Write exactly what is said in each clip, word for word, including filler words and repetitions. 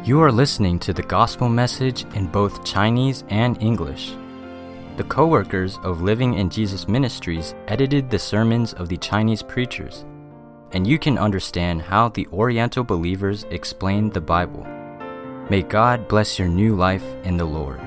You are listening to the gospel message in both Chinese and English. The co-workers of Living in Jesus Ministries edited the sermons of the Chinese preachers, and you can understand how the Oriental believers explained the Bible. May God bless your new life in the Lord.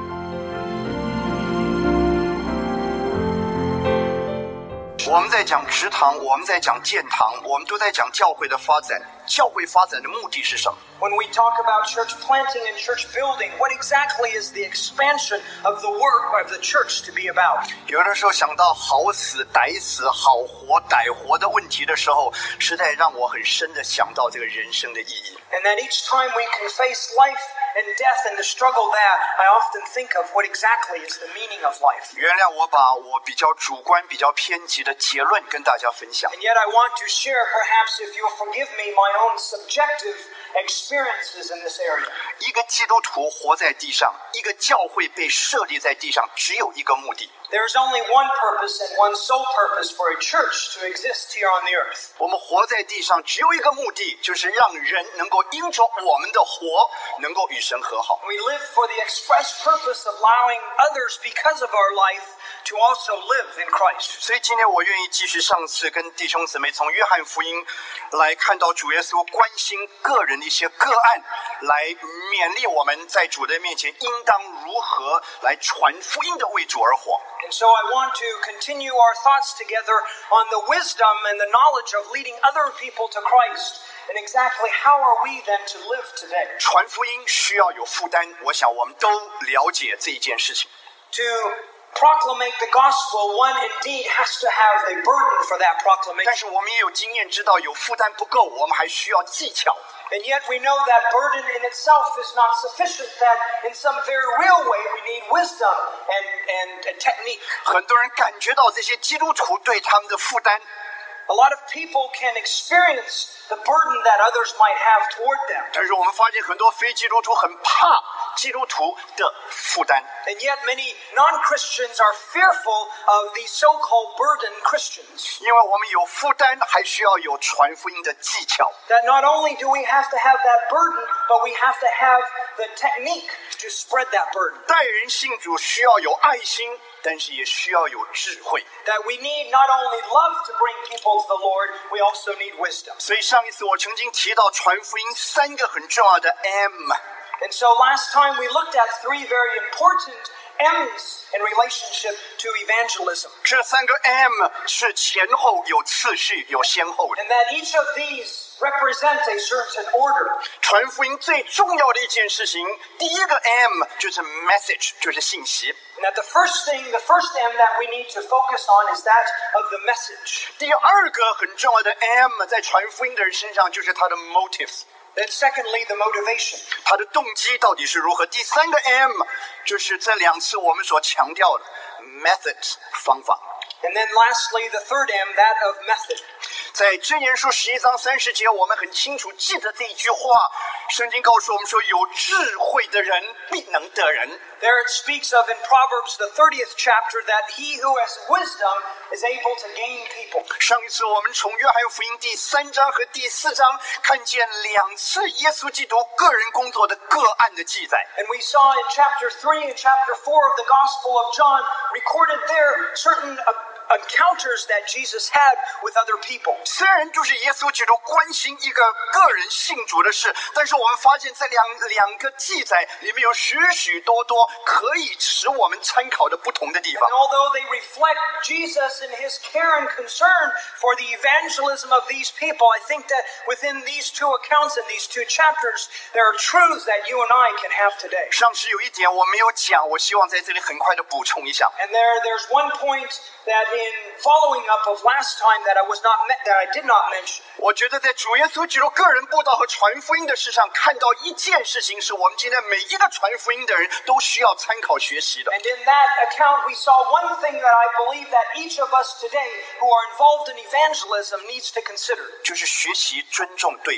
我们在讲食堂，我们在讲建堂，我们都在讲教会的发展。教会发展的目的是什么？ When we talk about church planting and church building, what exactly is the expansion of the work of the church to be about? 有的时候想到好死歹死、好活歹活的问题的时候，实在让我很深的想到这个人生的意义。 And that each time we can face life and death and the struggle that, I often think of what exactly is the meaning of life. 原谅我把我比较主观、比较偏激的结论跟大家分享。 And yet I want to share, perhaps if you'll forgive me, my own subjective experiences in this area. 一个基督徒活在地上，一个教会被设立在地上，只有一个目的。 There is only one purpose and one sole purpose for a church to exist here on the earth. 我们活在地上只有一个目的，就是让人能够因着我们的活，能够与神和好。 We live for the express purpose of allowing others, because of our life, to also live in Christ. 所以今天我愿意继续上次跟弟兄姊妹从约翰福音来看到主耶稣关心个人的一些个案，来勉励我们在主的面前应当如何来传福音的为主而活。 And so I want to continue our thoughts together on the wisdom and the knowledge of leading other people to Christ. And exactly how are we then to live today? 传福音需要有负担，我想我们都了解这一件事情。 To proclamate the gospel, one indeed has to have a burden for that 但 proclamation. 是我们也有经验知道，有负担不够，我们还需要技巧。 And yet we know that burden in itself is not sufficient, that in some very real way we need wisdom and, and, and technique. 很多人感觉到这些基督徒对他们的负担， A lot of people can experience the burden that others might have toward them. 但是我们发现很多非基督徒很怕基督徒的负担。 And yet many non-Christians are fearful of these so-called burdened Christians. 因为我们有负担，还需要有传福音的技巧。 That not only do we have to have that burden, but we have to have the technique to spread that burden. 待人信主需要有爱心，但是也需要有智慧。 That we need not only love to bring people to the Lord, we also need wisdom. 所以上一次我曾经提到传福音三个很重要的 M。 And so last time we looked at three very important M's in relationship to evangelism. 这三个 M 是前后有次序、有先后的。 And that each of these represents a certain order. 传福音最重要的一件事情，第一个 M 就是 message， 就是信息。 And that the first thing, the first M that we need to focus on is that of the message. 第二个很重要的 M 在传福音的人身上就是他的 motives。 Then secondly, the motivation. 他的动机到底是如何？第三个 M 就是这两次我们所强调的 method 方法。 And then lastly, the third M, that of method. 在箴言书十一章三十节，我们很清楚记得这一句话。圣经告诉我们说，有智慧的人必能得人。 There it speaks of in Proverbs, the thirtieth chapter, that he who has wisdom is able to gain people. 上一次我们从约翰福音第三章和第四章看见两次耶稣基督个人工作的个案的记载。 And we saw in chapter three and chapter four of the Gospel of John, recorded there certain uh, encounters that Jesus had with other people. 虽然就是耶稣基督关心一个个人信主的事，但是我们发现这两两个记载里面有许许多多可以使我们参考的不同的地方 And。although they reflect Jesus and his care and concern for the evangelism of these people, I think that within these two accounts and these two chapters, there are truths that you and I can have today. 上次有一点我没有讲，我希望在这里很快的补充一下。 And there, there's one point that in following up of last time that I was not met, that I did not mention. 我觉得在主耶稣基督个人布道和传福音的事上，看到一件事情是我们今天每一个传福音的人都需要参考学习的。 And in that account, we saw one thing that I believe that each of us today who are involved in evangelism needs to consider. 就是学习尊重对方。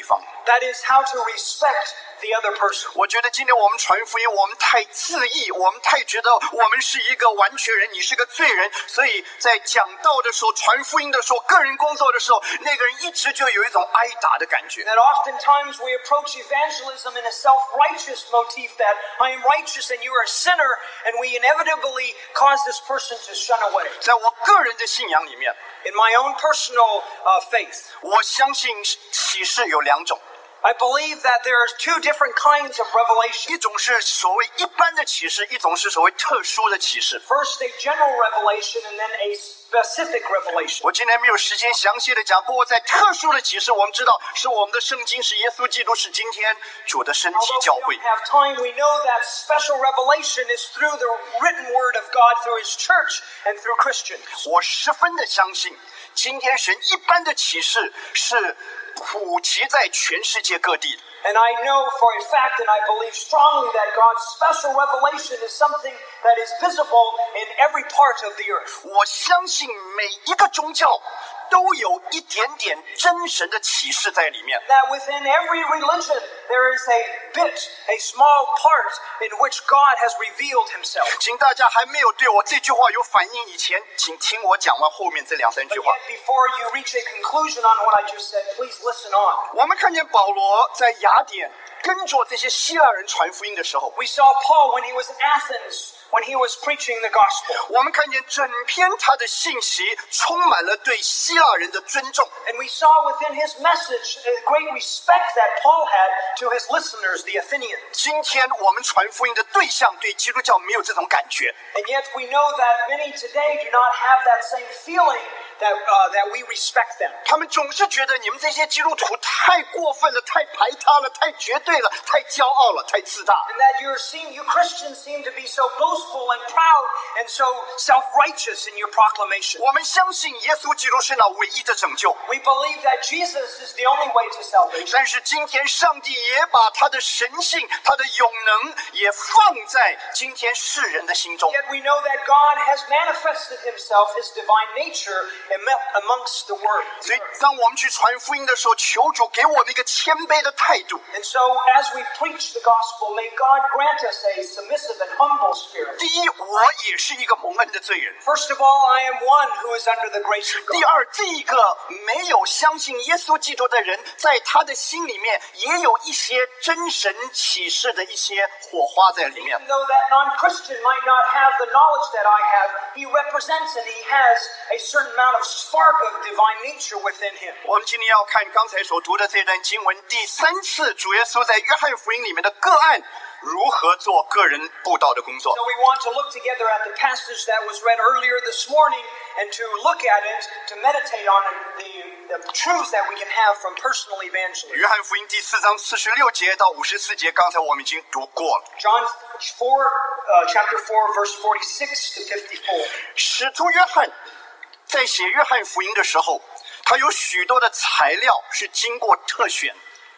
That is how to respect the other person. 我觉得今天我们传福音，我们太自义，我们太觉得我们是一个完全人，你是个罪人，所以在讲道的时候、传福音的时候、个人工作的时候，那个人一直就有一种挨打的感觉。 That oftentimes we approach evangelism in a self-righteous motif that I am righteous and you are a sinner, and we inevitably cause this person to shun away. 在我个人的信仰里面， In my own personal uh, faith, 我相信启示有两种， I believe that there are two different kinds of revelation. 一种是所谓一般的启示，一种是所谓特殊的启示。 First, a general revelation, and then a specific revelation. 我今天没有时间详细的讲，不过在特殊的启示，我们知道是我们的圣经，是耶稣基督，是今天主的身体 Although 教 we 会 don't。have time, we know that special revelation is through the written word of God, through His church, and through Christians. 我十分的相信，今天神一般的启示是普及在全世界各地的。 And I know for a fact, and I believe strongly, that God's special revelation is something that is visible in every part of the earth. 我相信每一个宗教都有一点点真神的启示在里面。 That within every religion, there is a bit, a small part in which God has revealed Himself. 请大家还没有对我这句话有反应以前，请听我讲完后面这两三 But 句话。 yet, before you reach a conclusion on what I just said, please listen on. 我们看见保罗在雅典跟着这些希腊人传福音的时候， We saw Paul when he was in Athens, when he was preaching the gospel. 我们看见整篇他的信息充满了对希腊人的尊重。 And we saw within his message a great respect that Paul had to his listeners, the Athenians. 今天我们传福音的对象对基督教没有这种感觉， And yet we know that many today do not have that same feeling that, uh, that we respect them. 他们总是觉得你们这些基督徒太过分了，太排他了，太绝对了，太骄傲了，太自大。 And that you're seeing, you Christians seem to be so boastful and proud and so self-righteous in your proclamation. 我们相信耶稣基督是那唯一的拯救， We believe that Jesus is the only way to salvation. 但是今天上帝也把他的神性、他的永能也放在今天世人的心中。 Yet we know that God has manifested Himself, His divine nature, amongst the world. 所以当我们去传福音的时候，求主给我们一个谦卑的态度。 And so as we preach the gospel, may God grant us a submissive and humble spirit. 第一，我也是一个蒙恩的罪人。 First of all, I am one who is under the grace of 第 God. 二，这一个没有相信耶稣基督的人，在他的心里面也有一些真神启示的一些火花在里面。 Even though that non-Christian might not have the knowledge that I have, he represents and he has a certain amount of spark of divine nature within him. 我们今天要看刚才所读的这段经文，第三次主耶稣在约翰福音里面的个案，如何做个人布道的工作。 So we want to look together at the passage that was read earlier this morning and to look at it, to meditate on the, the truths that we can have from personal evangelism. 约翰福音第四章四十六节到五十四节，刚才我们已经读过了。 John four, uh, chapter four, verse forty-six to fifty-four. 使徒约翰在写约翰福音的时候，他有许多的材料是经过特选。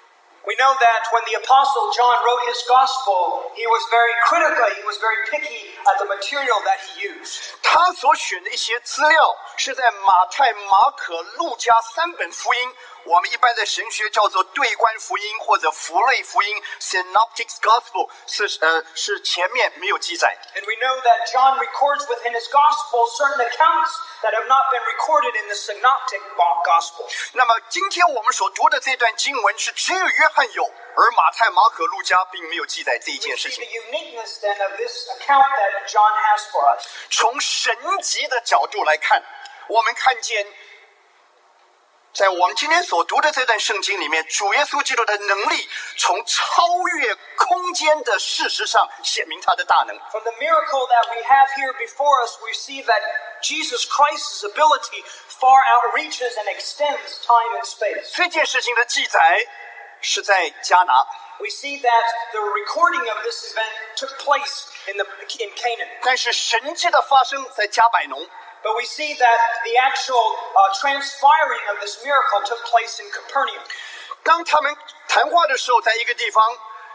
We know that when the Apostle John wrote his gospel, he was very critical, he was very picky at the material that he used. 他所选的一些资料是在马太、马可、路加三本福音，我们一般在神学叫做对观福音或者福类福音 （Synoptic Gospel） 是呃是前面没有记载。 And we know that John records within his gospel certain accounts that have not been recorded in the synoptic gospel. 那么今天我们所读的这段经文是只有约翰有，而马太、马可、路加并没有记载这一 We 件事 see 情 the。uniqueness then of this account that John has for us. 从神级的角度来看，我们看见在我们今天所读的这段圣经里面，主耶稣基督的能力从超越空间的事实上显明他的大能。 From the miracle that we have here before us, we see that Jesus Christ's ability far outreaches and extends time and space. 这件事情的记载是在迦拿， We see that the recording of this event took place in, the, in Canaan. 但是神迹的发生在加百农。 But we see that the actual uh, transpiring of this miracle took place in Capernaum. 当他们谈话的时候，在一个地方，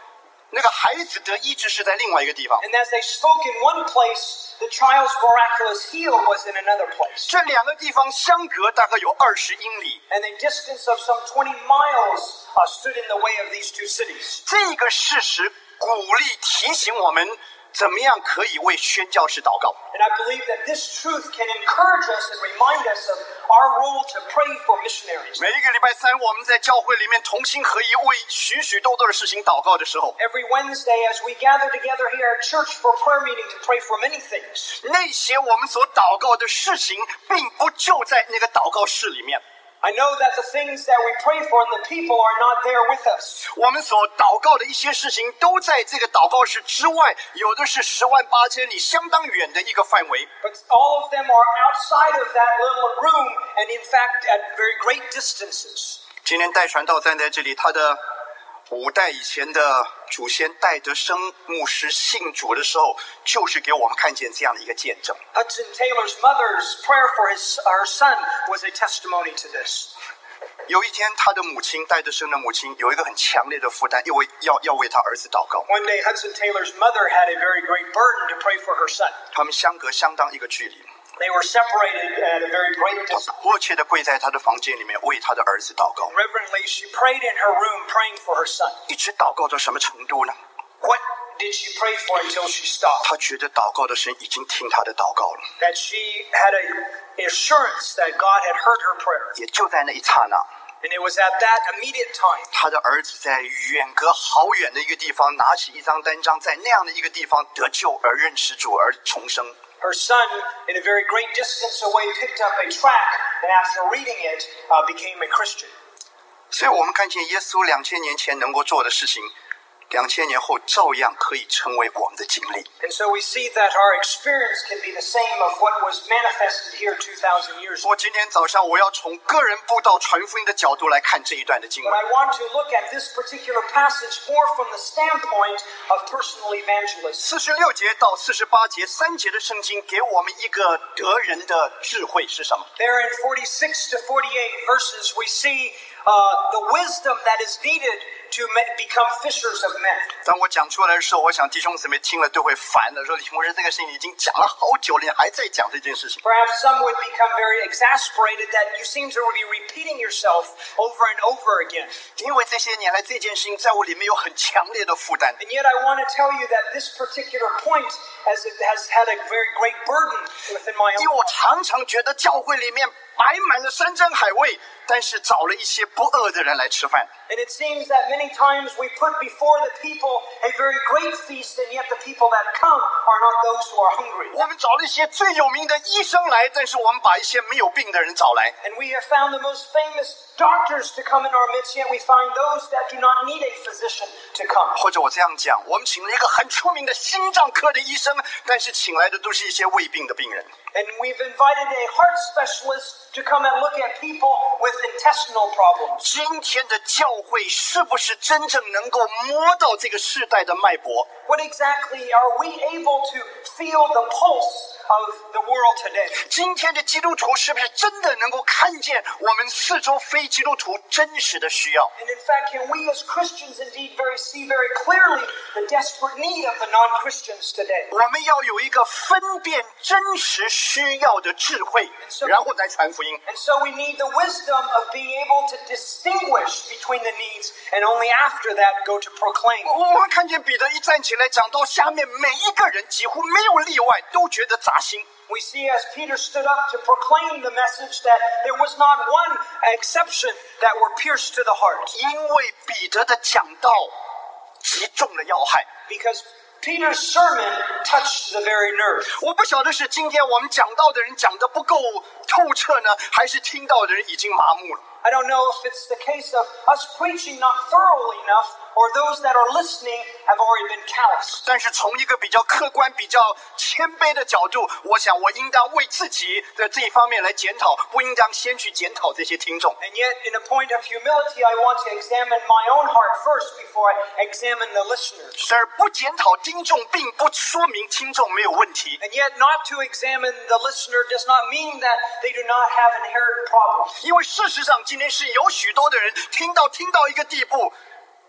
那个孩子得医治是在另外一个地方。 And as they spoke in one place, the child's miraculous heal was in another place. 这两个地方相隔大概有二十英里。 And a distance of some twenty miles uh, stood in the way of these two cities. 这个事实鼓励提醒我们，怎么样可以为宣教士祷告。 And I believe that this truth can encourage us and remind us of our role to pray for missionaries. 每一个礼拜三，我们在教会里面同心合一，为许许多多的事情祷告的时候， Every Wednesday as we gather together here at church for prayer meeting to pray for many things. 那些我们所祷告的事情，并不就在那个祷告室里面。 I know that the things that we pray for and the people are not there with us. 我们所祷告的一些事情，都在这个祷告室之外，有的是十万八千里，相当远的一个范围。 But all of them are outside of that little room and in fact at very great distances. 今天戴传道站在这里，他的五代以前的祖先戴德生牧师信主的时候，就是给我们看见这样的一个见证。 Hudson Taylor's mother's prayer for his her son was a testimony to this. 有一天，他的母亲戴德生的母亲有一个很强烈的负担，因为要要为他儿子祷告。 One day Hudson Taylor's mother had a very great burden to pray for her son. 他们相隔相当一个距离， They were separated at a very great 他 distance. 迫切的跪在他的房间里面为他的儿子祷告， Reverently, she prayed in her room praying for her son. 一直祷告到什么程度呢？ What did she pray for until she stopped? 他觉得祷告的神已经听他的祷告了。 That she had a assurance that God had heard her prayer. 也就在那一刹那， And it was at that immediate time 他的儿子在远隔好远的一个地方，拿起一张单张，在那样的一个地方得救而认识主而重生。 her son, in a very great distance away, picked up a tract and after reading it, uh, became a Christian. 所以我们看见耶稣两千年前能够做的事情，两千年后照样可以成为我们的经历。 And so we see that our experience can be the same of what was manifested here two thousand years ago. 我今天早上我要从个人布道传福音的角度来看这一段的经 But 文。 I want to look at this particular passage more from the standpoint of personal evangelism. 四十六节到四十八节三节的圣经给我们一个得人的智慧是什么？ There in forty-six to forty-eight verses, we see uh, the wisdom that is needed to ma- become fishers of men. 当我讲出来的时候，我想弟兄姊妹听了都会烦的，说李牧师这个事情已经讲了好久了，你还在讲这件事情。 Perhaps some would become very exasperated that you seem to be repeating yourself over and over again. 因为这些年来这件事情在我里面有很强烈的负担。 And yet I want to tell you that this particular point has, has had a very great burden within my 因为 own 我 heart. 常常觉得教会里面摆满了山珍海味，但是找了一些不饿的人来吃饭。 And it seems that many times we put before the people a very great feast, and yet the people that come are not those who are hungry. 我们找了一些最有名的医生来，但是我们把一些没有病的人找来。 And we have found the most famous doctors to come in our midst, yet we find those that do not need a physician to come. 或者我这样讲，我们请了一个很出名的心脏科的医生，但是请来的都是一些胃病的病人。 And we've invited a heart specialist to come and look at people with intestinal problems. 今天的教会是不是真正能够摸到这个世代的脉搏？ What exactly are we able to feel the pulse of the world today? 今天的基督徒是不是真的能够看见我们四周非基督徒真实的需要？ And in fact, can we as Christians indeed very see very clearly the desperate need of the non-Christians today? 我们要有一个分辨真实需要的智慧，然后再传福音。 And so we need the wisdom of being able to distinguish between the needs, and only after that go to proclaim. 我们看见彼得一站起来讲到下面，每一个人几乎没有例外，都觉得扎心。 We see as Peter stood up to proclaim the message that there was not one exception that were pierced to the heart. 因为彼得的讲道击中了要害。 Because Peter's sermon touched the very nerve. 我不晓得是今天我们讲道的人讲得不够透彻呢，还是听到的人已经麻木了。 I don't know if it's the case of us preaching not thoroughly enough, or those that are listening have already been calloused. 但是从一个比较客观、比较谦卑的角度，我想我应当为自己的这一方面来检讨，不应当先去检讨这些听众。 And yet, in a point of humility, I want to examine my own heart first before I examine the listeners. 而不检讨听众，并不说明听众没有问题。 And yet, not to examine the listener does not mean that they do not have inherent problems. 因为事实上，今天是有许多的人听到听到一个地步，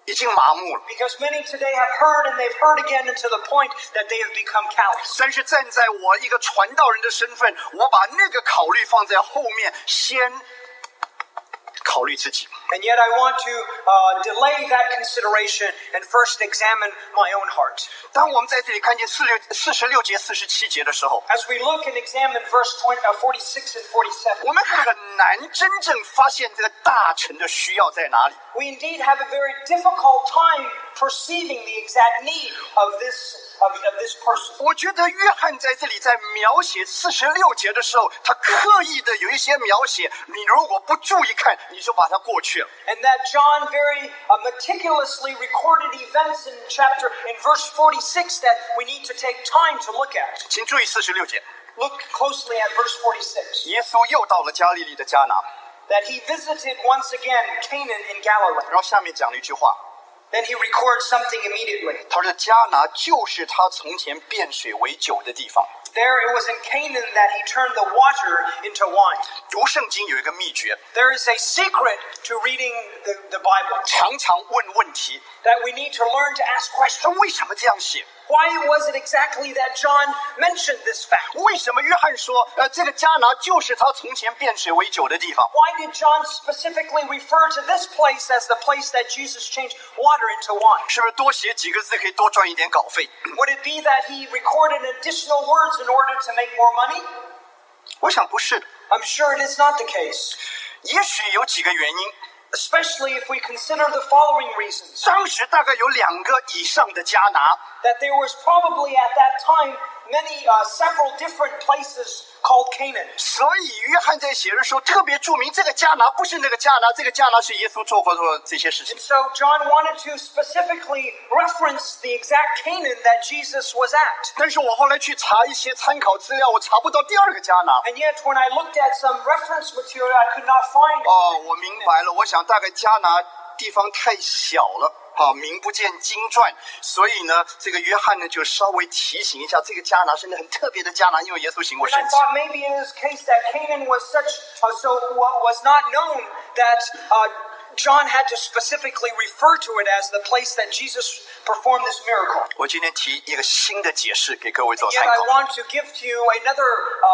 已经麻木了。 Because many today have heard and they've heard again to the point that they have become callous. 但是站在我一个传道人的身份，我把那个考虑放在后面，先考虑自己。 And yet I want to uh, delay that consideration and first examine my own heart. 当我们在这里看见四六四十六节、四十七节的时候， As we look and examine verse twenty, uh, forty-six and forty-seven, 我们很难真正发现这个大臣的需要在哪里。 we indeed have a very difficult time perceiving the exact need of this, of, of this person. 我觉得约翰在这里在描写四十六节的时候，他刻意的有一些描写，你如果不注意看，你就把它过去了。 And that John very uh, meticulously recorded events in chapter, in verse forty-six that we need to take time to look at. 请注意四十六节， Look closely at verse forty-six. 耶稣又到了加利利的迦拿， That he visited once again Canaan in Galilee. 然后下面讲了一句话， Then he records something immediately. 他说迦拿就是他从前变水为酒的地方。 There it was in Canaan that he turned the water into wine. 读圣经有一个秘诀， There is a secret to reading the, the Bible, 常常问问题， that we need to learn to ask 他 questions. 为什么这样写？ Why was it exactly that John mentioned this fact? 为什么约翰说，呃，这个迦拿就是他从前变水为酒的地方？ Why did John specifically refer to this place as the place that Jesus changed water into wine? 是不是多写几个字可以多赚一点稿费？ Would it be that he recorded additional words in order to make more money? 我想不是的， I'm sure it is not the case, 也许有几个原因。 especially if we consider the following reasons. 当时大概有两个以上的迦拿， That there was probably at that time many, uh, several different places called Canaan. 所以约翰在写的时候特别注明，这个迦拿不是那个迦拿，这个迦拿是耶稣做过做这些事情 And。so John wanted to specifically reference the exact Canaan that Jesus was at. 但是我后来去查一些参考资料，我查不到第二个迦拿。 And yet when I looked at some reference material, I could not find 哦，我明白了，我想大概迦拿地方太小了。好，名不见经传，所以呢，这个约翰呢就稍微提醒一下，这个迦拿是那很特别的迦拿，因为耶稣行过 And I 神迹。 thought maybe in this case that Canaan was such, uh, so wa- was not known that uh, John had to specifically refer to it as the place that Jesus performed this miracle. 我今天提一个新的解释给各位做 Yet 参 I 考。 want to give to you another,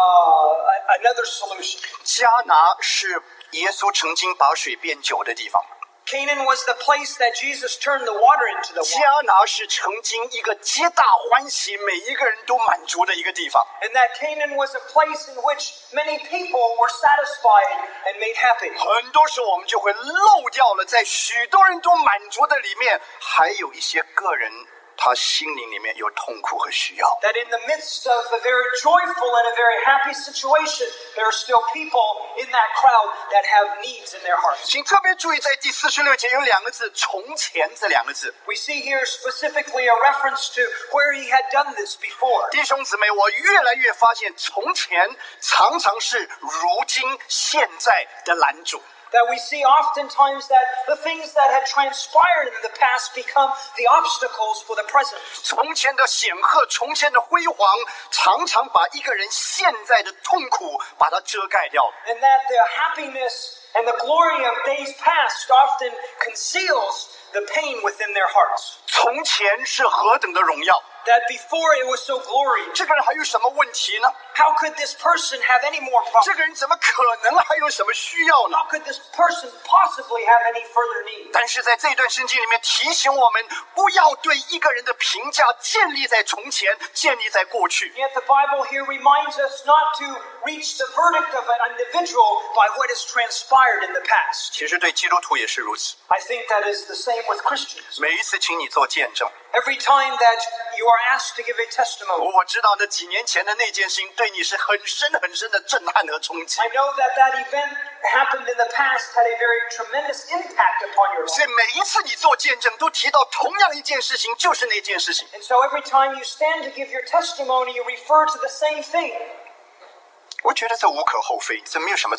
uh, another solution. 迦拿是耶稣曾经把水变酒的地方， Canaan was the place that Jesus turned the water into the wine. 迦拿是曾经一个皆大欢喜、每一个人都满足的一个地方。 And that Canaan was a place in which many people were satisfied and made happy. 很多时候我们就会漏掉了，在许多人都满足的里面，还有一些个人他心灵里面有痛苦和需要。 That in the midst of a very joyful and a very happy situation, there are still people in that crowd that have needs in their hearts. 请特别注意，在第四十六节有两个字“从前”这两个字。 We see here specifically a reference to where he had done this before. 弟兄姊妹，我越来越发现，从前常常是如今现在的拦阻。 That we see oftentimes that the things that had transpired in the past become the obstacles for the present. 从前的显赫，从前的辉煌，常常把一个人现在的痛苦把它遮盖掉了。 And that the happiness and the glory of days past often conceals the pain within their hearts. 从前是何等的荣耀， That before it was so glorious. 这个人还有什么问题呢？ How could this person have any more 这 problems? 个人怎么可能还有什么需要呢？ How could this person possibly have any further need? 但是在这段圣经里面提醒我们，不要对一个人的评价建立在从前，建立在过去。 Yet the Bible here reminds us not to reach the verdict of an individual by what has transpired in the past. 其实对基督徒也是如此。 I think that is the same with Christians. 每一次请你做见证， Every time that you are asked to give a testimony, 我知道那几年前的那件事情对你是很深很深的震撼和冲击。 I know that that event happened in the past had a very tremendous impact upon your 所以 life. 每一次你做见证，都提到同样一件事情，就是那件事情。 And so every time you stand to give your testimony, you refer to the same thing. 我觉得这无可厚非，这没有什么错。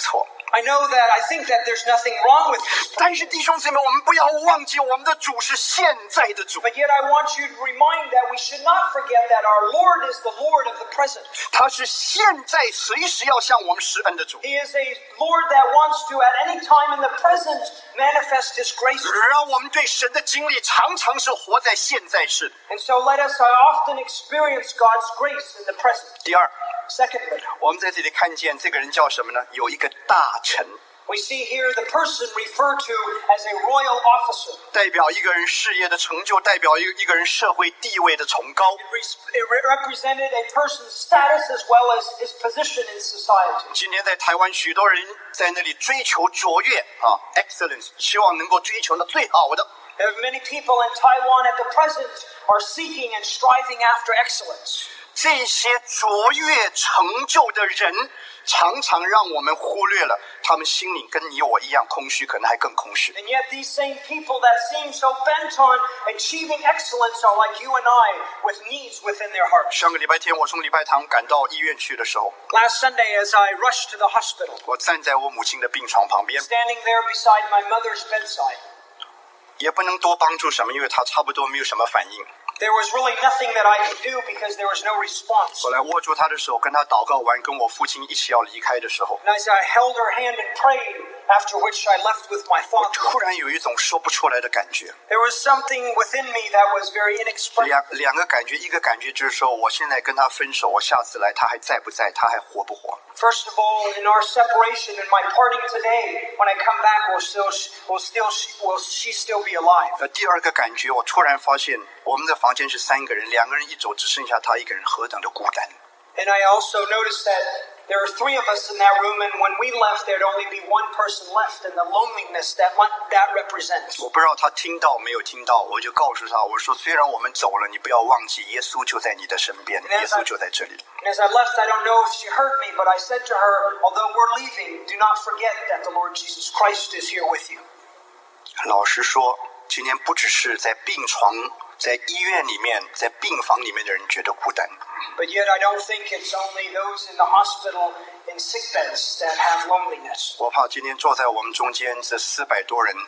I know that I think that there's nothing wrong with this. 但是弟兄姊妹，我们不要忘记，我们的主是现在的主， But yet I want you to remind that we should not forget that our Lord is the Lord of the present. 他是现在随时要向我们施恩的主。 He is a Lord that wants to, at any time in the present, manifest His grace. 让我们对神的经历常常是活在现在式的。 And so let us uh, often experience God's grace in the present. 第二， Secondly, 我们在这里看见这个人叫什么呢？有一个大臣， we see here the person referred to as a royal officer. 代表一个人事业的成就，代表一一个人社会地位的崇高。 It, re- it re- represented a person's status as well as his position in society. 今天在台湾，许多人在那里追求卓越啊 ，excellence， 希望能够追求到最好的。 There are many people in Taiwan at the present are seeking and striving after excellence. 这些卓越成就的人，常常让我们忽略了他们心里跟你我一样空虚，可能还更空虚。 And yet these same people that seem so bent on achieving excellence are like you and I, with needs within their hearts. 上个礼拜天，我从礼拜堂赶到医院去的时候， Last Sunday, as I rushed to the hospital, 我站在我母亲的病床旁边， standing there beside my mother's bedside, 也不能多帮助什么，因为她差不多没有什么反应。 there was really nothing that I could do because there was no response. 后来握住她的手，跟她祷告完，跟我父亲一起要离开的时候， And as I held her hand and prayed, after which I left with my 我 father, 突然有一种说不出来的感觉。 there was something within me that was very inexpressible. 两两个感觉，一个感觉就是说，我现在跟他分手，我下次来，他还在不在？他还活不活？ First of all, in our separation, in my parting today, when I come back, will still, will still, will she still be alive? 呃，第二个感觉，我突然发现，我们的房间是三个人，两个人一走，只剩下他一个人，何等的孤单！ And I also noticed that there are three of us in that room, and when we left, there'd only be one person left, and the loneliness that that represents. 我不知道他听到没有听到，我就告诉他，我说虽然我们走了，你不要忘记，耶稣就在你的身边，耶稣就在这里。 And as I left, I don't know if she heard me, but I said to her, although we're leaving, do not forget that the Lord Jesus Christ is here with you. 老实说，今天不只是在病床、在医院里面、在病房里面的人觉得孤单。 But yet I don't think it's only those in the hospital in sick beds that have loneliness. 我怕今天坐在我们中间这四百多人，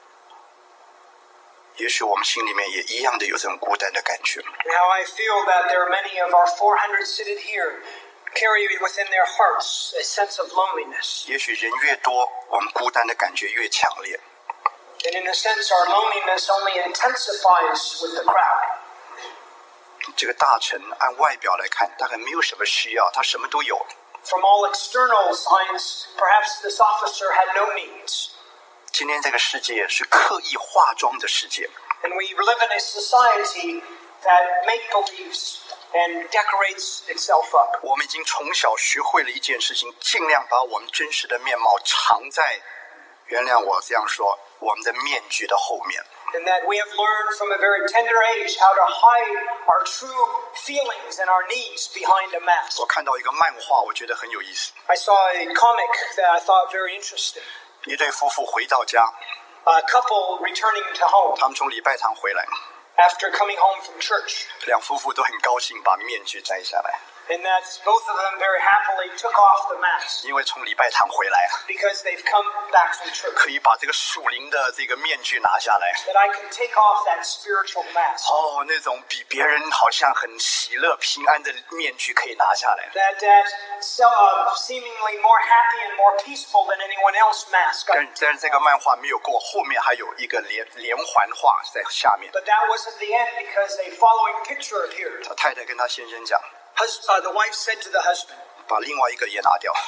也许我们心里面也一样的有这种孤单的感觉。 Now I feel that there are many of our four hundred seated here carry within their hearts a sense of loneliness. 也许人越多，我们孤单的感觉越强烈。 And in a sense, our loneliness only intensifies with the crowd. 这个大臣按外表来看，大概没有什么需要，他什么都有。 From all external signs, perhaps this officer had no needs. 今天这个世界是刻意化妆的世界， And we live in a society that make-believes and decorates itself up. 我们已经从小学会了一件事情，尽量把我们真实的面貌藏在，原谅我这样说，我们的面具的后面。 And that we have learned from a very tender age how to hide our true feelings and our needs behind a mask. 我看到一个漫画，我觉得很有意思。 I saw a comic that I thought very interesting. 一对夫妇回到家， A couple returning to home 他们从礼拜堂回来， after coming home from church. 两夫妇都很高兴，把面具摘下来， And that both of them very happily took off the mask 因为从礼拜堂回来啊， because they've come back from church. 可以把这个属灵的这个面具拿下来。 That I can take off that spiritual mask. 哦，那种比别人好像很喜乐平安的面具可以拿下来。 That that so, uh, seemingly more happy and more peaceful than anyone else mask. 但但是这个漫画没有过，后面还有一个连连环画在下面。 But that wasn't the end because a following picture appeared. 他太太跟他先生讲， Hus- uh, the wife said to the husband, 把另外一个也拿掉。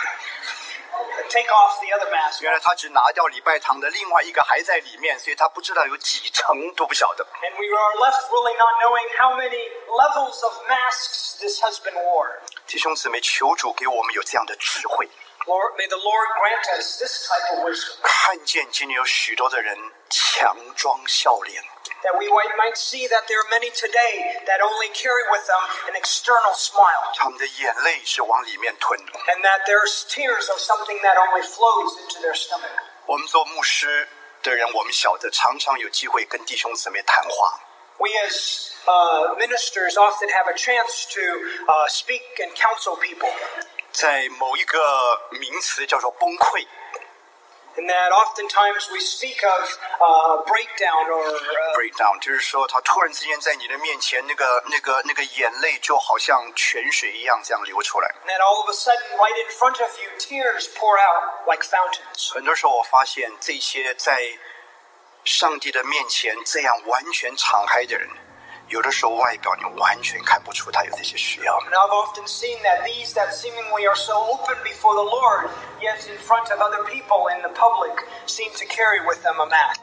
take off the other mask. 原来他只拿掉礼拜堂的，另外一个还在里面，所以他不知道有几层都不晓得。 And we are left really not knowing how many levels of masks this husband wore. 弟兄姊妹，求主给我们有这样的智慧， Lord, may the Lord grant us this type of wisdom, 看见今天有许多的人强装笑脸， that we might might see that there are many today that only carry with them an external smile, 他们的眼泪是往里面吞的。 and that their tears are something that only flows into their stomach. 我们做牧师的人，我们晓得常常有机会跟弟兄姊妹谈话。 We as uh, ministers often have a chance to uh, speak and counsel people. 在某一个名词叫做崩溃。 And that oftentimes we speak of uh, breakdown or uh, breakdown， 就是说他突然之间在你的面前，那个那个那个眼泪就好像泉水一样这样流出来。 and that all of a sudden, right in front of you, tears pour out like fountains. 很多时候我发现这些在上帝的面前这样完全敞开的人，有的时候外表你完全看不出他有这些需要。 And I've often seen that these that seemingly are so open before the Lord, yet in front of other people in the public, seem to carry with them a mask.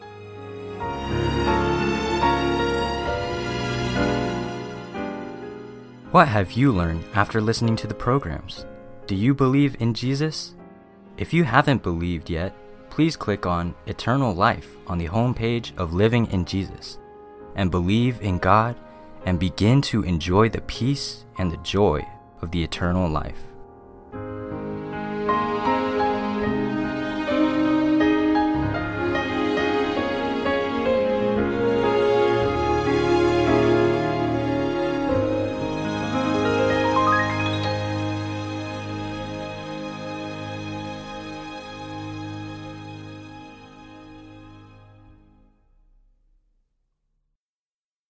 What have you learned after listening to the programs? Do you believe in Jesus? If you haven't believed yet, please click on Eternal Life on the homepage of Living in Jesus, and believe in God and begin to enjoy the peace and the joy of the eternal life.